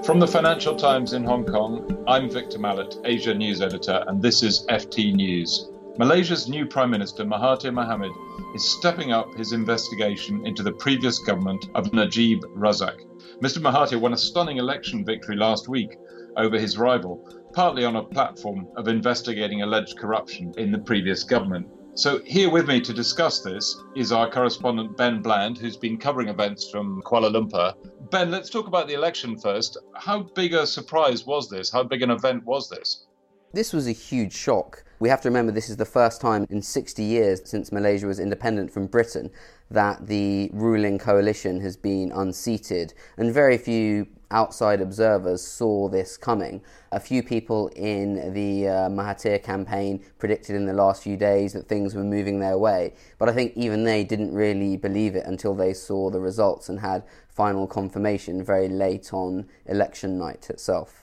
From the Financial Times in Hong Kong, I'm Victor Mallet, Asia News Editor, and this is FT News. Malaysia's new Prime Minister Mahathir Mohamad is stepping up his investigation into the previous government of Najib Razak. Mr. Mahathir won a stunning election victory last week over his rival, partly on a platform of investigating alleged corruption in the previous government. So here with me to discuss this is our correspondent Ben Bland, who's been covering events from Kuala Lumpur. Ben, let's talk about the election first. How big a surprise was this? How big an event was this? This was a huge shock. We have to remember this is the first time in 60 years since Malaysia was independent from Britain that the ruling coalition has been unseated, and very few outside observers saw this coming. A few people in the Mahathir campaign predicted in the last few days that things were moving their way, but I think even they didn't really believe it until they saw the results and had final confirmation very late on election night itself.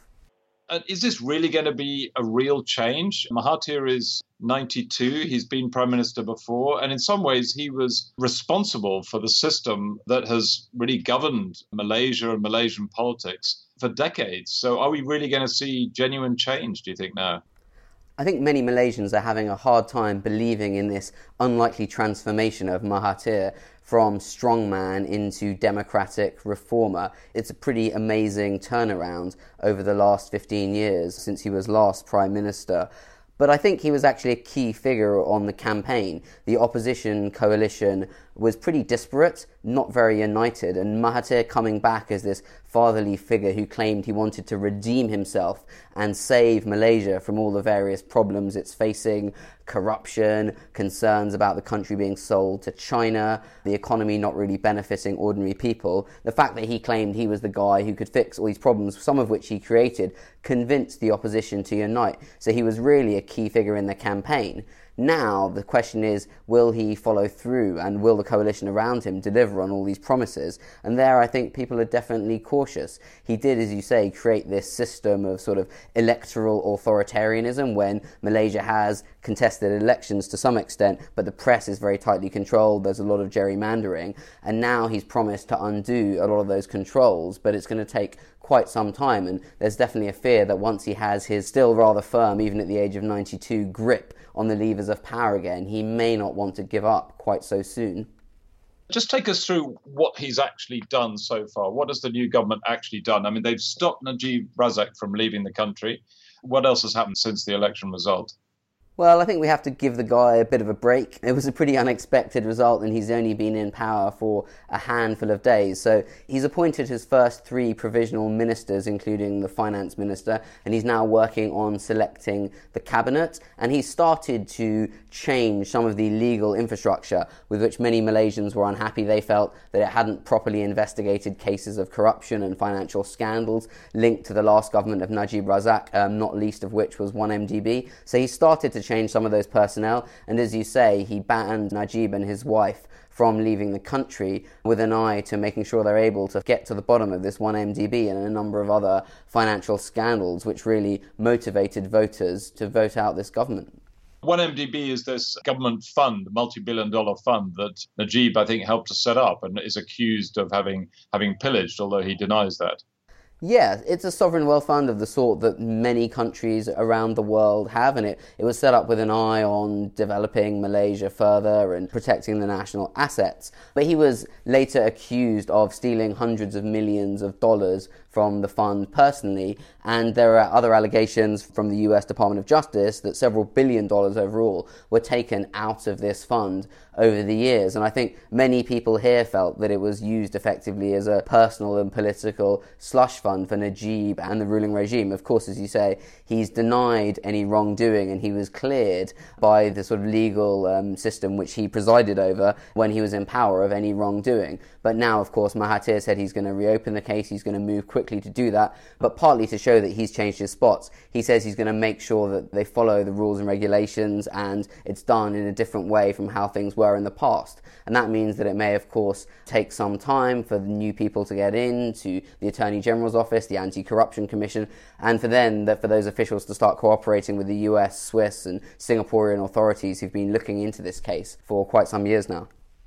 Is this really going to be a real change? Mahathir is 92, he's been Prime Minister before, and in some ways he was responsible for the system that has really governed Malaysia and Malaysian politics for decades. So are we really going to see genuine change, do you think, now? I think many Malaysians are having a hard time believing in this unlikely transformation of Mahathir from strongman into democratic reformer. It's a pretty amazing turnaround over the last 15 years since he was last Prime Minister. But I think he was actually a key figure on the campaign. The opposition coalition was pretty disparate, not very united, and Mahathir coming back as this fatherly figure who claimed he wanted to redeem himself and save Malaysia from all the various problems it's facing, corruption, concerns about the country being sold to China, the economy not really benefiting ordinary people. The fact that he claimed he was the guy who could fix all these problems, some of which he created, convinced the opposition to unite. So he was really a key figure in the campaign. Now, the question is, will he follow through and will the coalition around him deliver on all these promises? And there, I think people are definitely cautious. He did, as you say, create this system of sort of electoral authoritarianism when Malaysia has contested elections to some extent, but the press is very tightly controlled. There's a lot of gerrymandering. And now he's promised to undo a lot of those controls, but it's going to take quite some time. And there's definitely a fear that once he has his still rather firm, even at the age of 92, grip on the levers of power again, he may not want to give up quite so soon. Just take us through what he's actually done so far. What has the new government actually done? I mean, they've stopped Najib Razak from leaving the country. What else has happened since the election result? Well, I think we have to give the guy a bit of a break. It was a pretty unexpected result, and he's only been in power for a handful of days. So he's appointed his first 3 provisional ministers, including the finance minister, and he's now working on selecting the cabinet. And he's started to change some of the legal infrastructure with which many Malaysians were unhappy. They felt that it hadn't properly investigated cases of corruption and financial scandals linked to the last government of Najib Razak, not least of which was 1MDB. So he started to change some of those personnel, and as you say, he banned Najib and his wife from leaving the country with an eye to making sure they're able to get to the bottom of this 1MDB and a number of other financial scandals which really motivated voters to vote out this government. 1MDB is this government fund, multi-billion-dollar fund that Najib, I think, helped to set up and is accused of having pillaged, although he denies that. Yeah, it's a sovereign wealth fund of the sort that many countries around the world have, and it was set up with an eye on developing Malaysia further and protecting the national assets. But he was later accused of stealing hundreds of millions of dollars from the fund personally, and there are other allegations from the US Department of Justice that several $billion overall were taken out of this fund over the years. And I think many people here felt that it was used effectively as a personal and political slush fund for Najib and the ruling regime. Of course, as you say, he's denied any wrongdoing, and he was cleared by the sort of legal system which he presided over when he was in power of any wrongdoing. But now, of course, Mahathir said he's going to reopen the case, he's going to move quickly to do that, but partly to show that he's changed his spots. He says he's going to make sure that they follow the rules and regulations and it's done in a different way from how things were in the past. And that means that it may, of course, take some time for the new people to get into the Attorney General's office, the Anti-Corruption Commission, and for those officials to start cooperating with the US, Swiss and Singaporean authorities who've been looking into this case for quite some years now.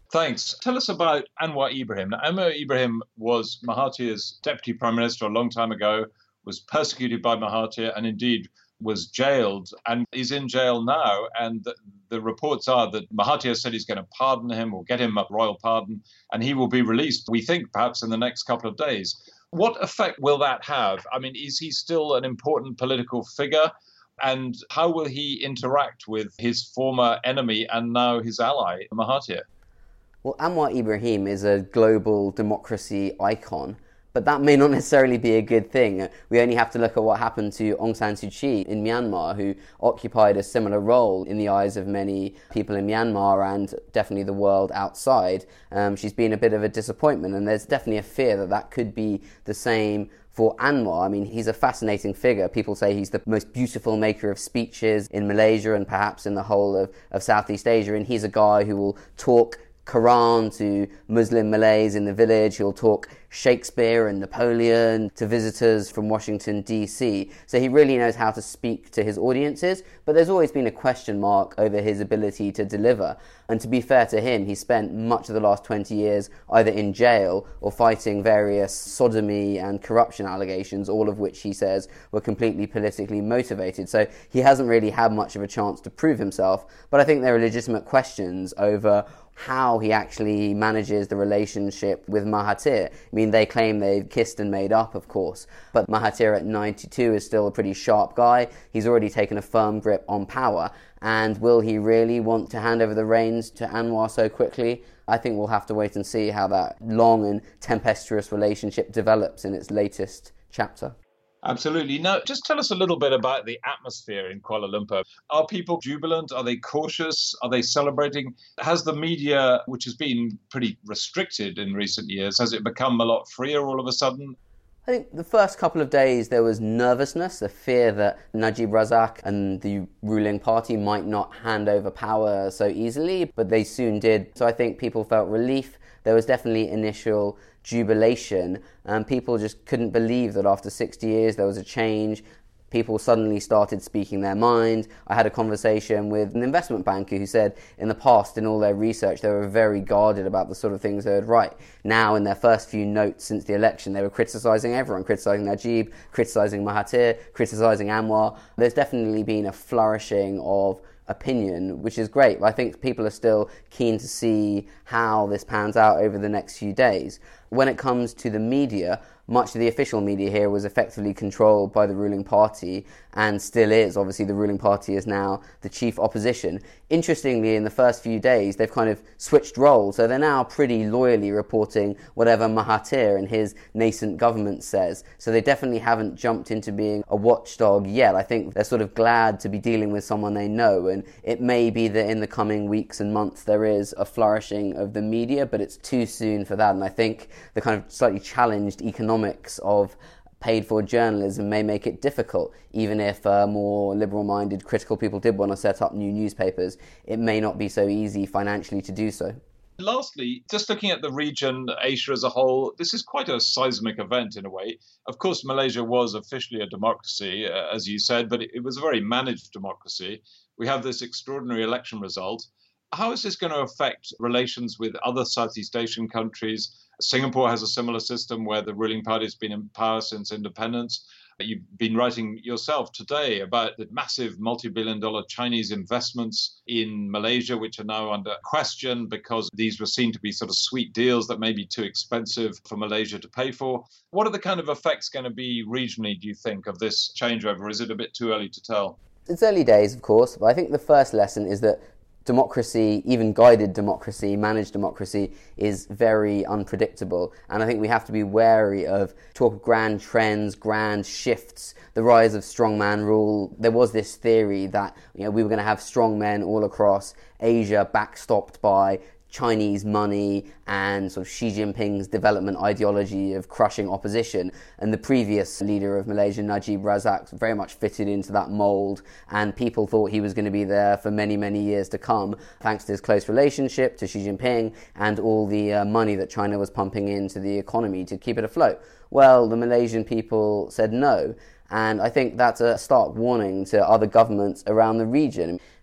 Thanks. Tell us about Anwar Ibrahim. Now, Anwar Ibrahim was Mahathir's deputy prime minister a long time ago, was persecuted by Mahathir, and indeed was jailed and is in jail now. And the reports are that Mahathir said he's going to pardon him or get him a royal pardon, and he will be released, we think, perhaps in the next couple of days. What effect will that have? I mean, is he still an important political figure? And how will he interact with his former enemy and now his ally, Mahathir? Well, Anwar Ibrahim is a global democracy icon, but that may not necessarily be a good thing. We only have to look at what happened to Aung San Suu Kyi in Myanmar, who occupied a similar role in the eyes of many people in Myanmar and definitely the world outside. She's been a bit of a disappointment, and there's definitely a fear that that could be the same for Anwar. I mean, he's a fascinating figure. People say he's the most beautiful maker of speeches in Malaysia and perhaps in the whole of Southeast Asia, and he's a guy who will talk Quran to Muslim Malays in the village. He'll talk Shakespeare and Napoleon to visitors from Washington, D.C. So he really knows how to speak to his audiences, but there's always been a question mark over his ability to deliver. And to be fair to him, he spent much of the last 20 years either in jail or fighting various sodomy and corruption allegations, all of which he says were completely politically motivated. So he hasn't really had much of a chance to prove himself, but I think there are legitimate questions over how he actually manages the relationship with Mahathir. I mean, they claim they've kissed and made up, of course, but Mahathir at 92 is still a pretty sharp guy. He's already taken a firm grip on power, and will he really want to hand over the reins to Anwar so quickly? I think we'll have to wait and see how that long and tempestuous relationship develops in its latest chapter. Absolutely. Now, just tell us a little bit about the atmosphere in Kuala Lumpur. Are people jubilant? Are they cautious? Are they celebrating? Has the media, which has been pretty restricted in recent years, has it become a lot freer all of a sudden? I think the first couple of days there was nervousness, the fear that Najib Razak and the ruling party might not hand over power so easily, but they soon did. So I think people felt relief. There was definitely initial jubilation, and people just couldn't believe that after 60 years there was a change. People suddenly started speaking their mind. I had a conversation with an investment banker who said in the past, in all their research, they were very guarded about the sort of things they would write. Now, in their first few notes since the election, they were criticising everyone, criticising Najib, criticising Mahathir, criticising Anwar. There's definitely been a flourishing of opinion, which is great. I think people are still keen to see how this pans out over the next few days. When it comes to the media, much of the official media here was effectively controlled by the ruling party and still is. Obviously, the ruling party is now the chief opposition. Interestingly, in the first few days, they've kind of switched roles, so they're now pretty loyally reporting whatever Mahathir and his nascent government says. So they definitely haven't jumped into being a watchdog yet. I think they're sort of glad to be dealing with someone they know, and it may be that in the coming weeks and months there is a flourishing of the media, but it's too soon for that. And I think the kind of slightly challenged economics of paid-for journalism may make it difficult. Even if more liberal-minded, critical people did want to set up new newspapers, it may not be so easy financially to do so. Lastly, just looking at the region, Asia as a whole, this is quite a seismic event in a way. Of course, Malaysia was officially a democracy, as you said, but it was a very managed democracy. We have this extraordinary election result. How is this going to affect relations with other Southeast Asian countries? Singapore has a similar system where the ruling party has been in power since independence. You've been writing yourself today about the massive multi-billion-dollar Chinese investments in Malaysia, which are now under question because these were seen to be sort of sweet deals that may be too expensive for Malaysia to pay for. What are the kind of effects going to be regionally, do you think, of this changeover? Is it a bit too early to tell? It's early days, of course, but I think the first lesson is that democracy, even guided democracy, managed democracy, is very unpredictable. And I think we have to be wary of talk of grand trends, grand shifts, the rise of strongman rule. There was this theory that we were going to have strongmen all across Asia, backstopped by Chinese money and sort of Xi Jinping's development ideology of crushing opposition. And the previous leader of Malaysia, Najib Razak, very much fitted into that mould, and people thought he was going to be there for many, many years to come, thanks to his close relationship to Xi Jinping and all the money that China was pumping into the economy to keep it afloat. Well, the Malaysian people said no. And I think that's a stark warning to other governments around the region.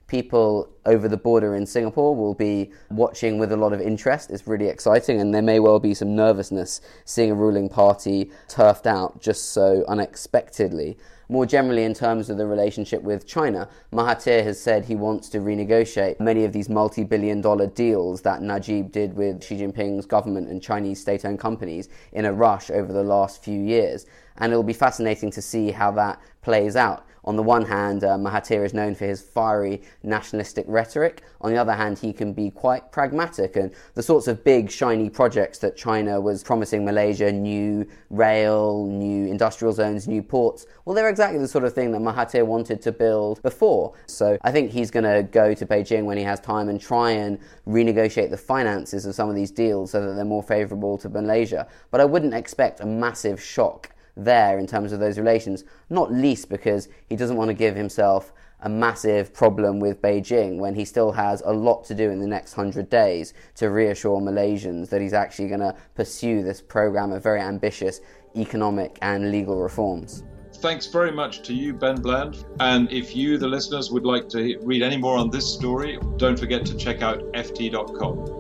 people over the border in Singapore will be watching with a lot of interest. It's really exciting, and there may well be some nervousness seeing a ruling party turfed out just so unexpectedly. More generally, in terms of the relationship with China, Mahathir has said he wants to renegotiate many of these multi-billion-dollar deals that Najib did with Xi Jinping's government and Chinese state-owned companies in a rush over the last few years. And it'll be fascinating to see how that plays out. On the one hand, Mahathir is known for his fiery nationalistic rhetoric. On the other hand, he can be quite pragmatic, and the sorts of big, shiny projects that China was promising Malaysia, new rail, new industrial zones, new ports, well, they're exactly the sort of thing that Mahathir wanted to build before. So I think he's going to go to Beijing when he has time and try and renegotiate the finances of some of these deals so that they're more favourable to Malaysia. But I wouldn't expect a massive shock there in terms of those relations, not least because he doesn't want to give himself a massive problem with Beijing when he still has a lot to do in the next 100 days to reassure Malaysians that he's actually going to pursue this program of very ambitious economic and legal reforms. Thanks very much to you, Ben Bland. And if you, the listeners, would like to read any more on this story, don't forget to check out ft.com.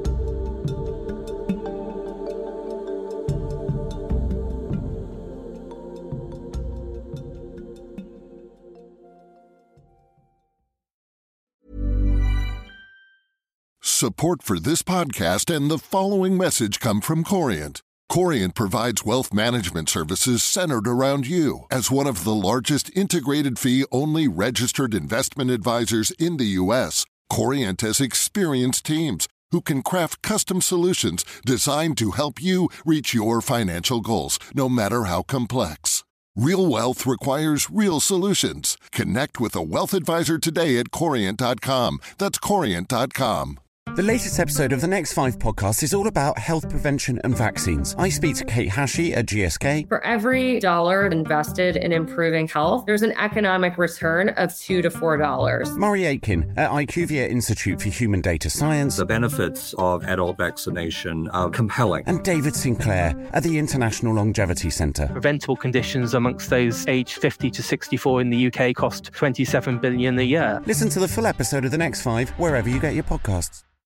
Support for this podcast and the following message come from Corient. Corient provides wealth management services centered around you. As one of the largest integrated fee-only registered investment advisors in the U.S., Corient has experienced teams who can craft custom solutions designed to help you reach your financial goals, no matter how complex. Real wealth requires real solutions. Connect with a wealth advisor today at Corient.com. That's Corient.com. The latest episode of the Next 5 podcast is all about health prevention and vaccines. I speak to Kate Hashi at GSK. For every dollar invested in improving health, there's an economic return of $2 to $4. Murray Aitken at IQVIA Institute for Human Data Science. The benefits of adult vaccination are compelling. And David Sinclair at the International Longevity Centre. Preventable conditions amongst those aged 50 to 64 in the UK cost $27 billion a year. Listen to the full episode of the Next 5 wherever you get your podcasts.